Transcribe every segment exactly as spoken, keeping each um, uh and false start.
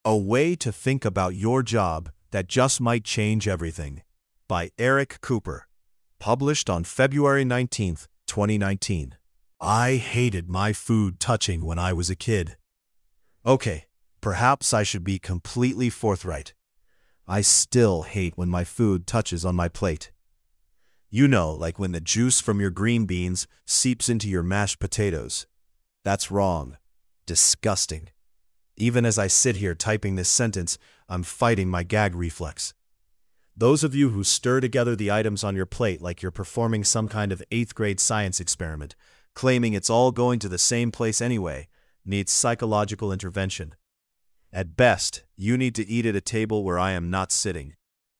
A Way to Think About Your Job That Just Might Change Everything by Eric Cooper. Published on February nineteenth, twenty nineteen. I hated my food touching when I was a kid. Okay, perhaps I should be completely forthright. I still hate when my food touches on my plate. You know, like when the juice from your green beans seeps into your mashed potatoes. That's wrong. Disgusting. Even as I sit here typing this sentence, I'm fighting my gag reflex. Those of you who stir together the items on your plate like you're performing some kind of eighth grade science experiment, claiming it's all going to the same place anyway, needs psychological intervention. At best, you need to eat at a table where I am not sitting.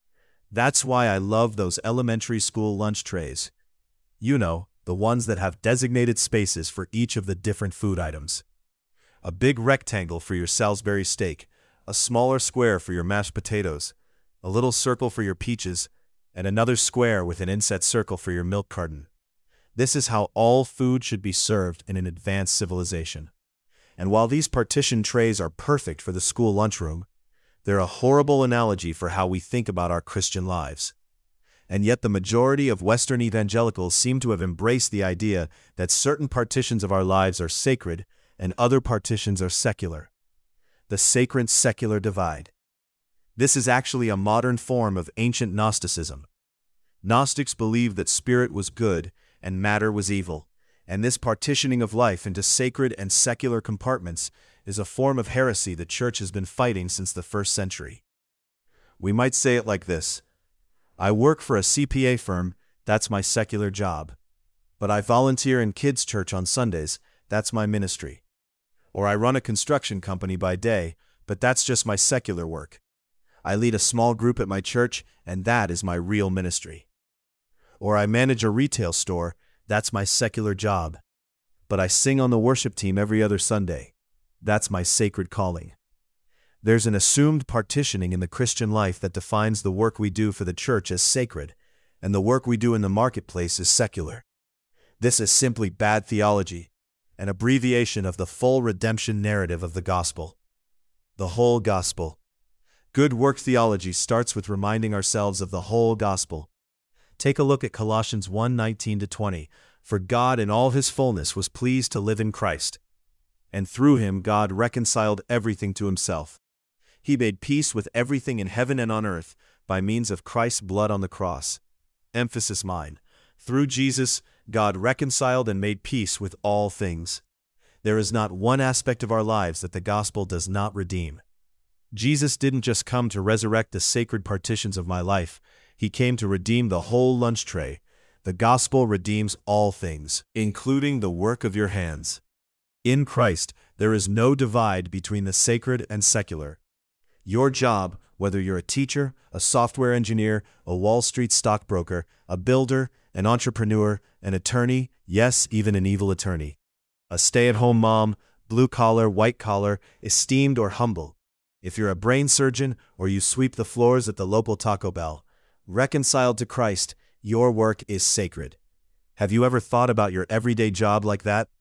That's why I love those elementary school lunch trays. You know, the ones that have designated spaces for each of the different food items. A big rectangle for your Salisbury steak, a smaller square for your mashed potatoes, a little circle for your peaches, and another square with an inset circle for your milk carton. This is how all food should be served in an advanced civilization. And while these partition trays are perfect for the school lunchroom, they're a horrible analogy for how we think about our Christian lives. And yet the majority of Western evangelicals seem to have embraced the idea that certain partitions of our lives are sacred and other partitions are secular. The sacred-secular divide. This is actually a modern form of ancient Gnosticism. Gnostics believed that spirit was good and matter was evil, and this partitioning of life into sacred and secular compartments is a form of heresy the Church has been fighting since the first century. We might say it like this: I work for a C P A firm, that's my secular job. But I volunteer in kids' church on Sundays, that's my ministry. Or I run a construction company by day, but that's just my secular work. I lead a small group at my church, and that is my real ministry. Or I manage a retail store, that's my secular job. But I sing on the worship team every other Sunday. That's my sacred calling. There's an assumed partitioning in the Christian life that defines the work we do for the church as sacred, and the work we do in the marketplace as secular. This is simply bad theology, an abbreviation of the full redemption narrative of the gospel. The whole gospel. Good work theology starts with reminding ourselves of the whole gospel. Take a look at Colossians one nineteen to twenty. For God in all his fullness was pleased to live in Christ, and through him God reconciled everything to himself. He made peace with everything in heaven and on earth by means of Christ's blood on the cross. Emphasis mine. Through Jesus, God reconciled and made peace with all things. There is not one aspect of our lives that the gospel does not redeem. Jesus didn't just come to resurrect the sacred partitions of my life, he came to redeem the whole lunch tray. The gospel redeems all things, including the work of your hands. In Christ, there is no divide between the sacred and secular. Your job, whether you're a teacher, a software engineer, a Wall Street stockbroker, a builder, an entrepreneur, an attorney, yes, even an evil attorney, a stay-at-home mom, blue-collar, white-collar, esteemed or humble, if you're a brain surgeon or you sweep the floors at the local Taco Bell, reconciled to Christ, your work is sacred. Have you ever thought about your everyday job like that?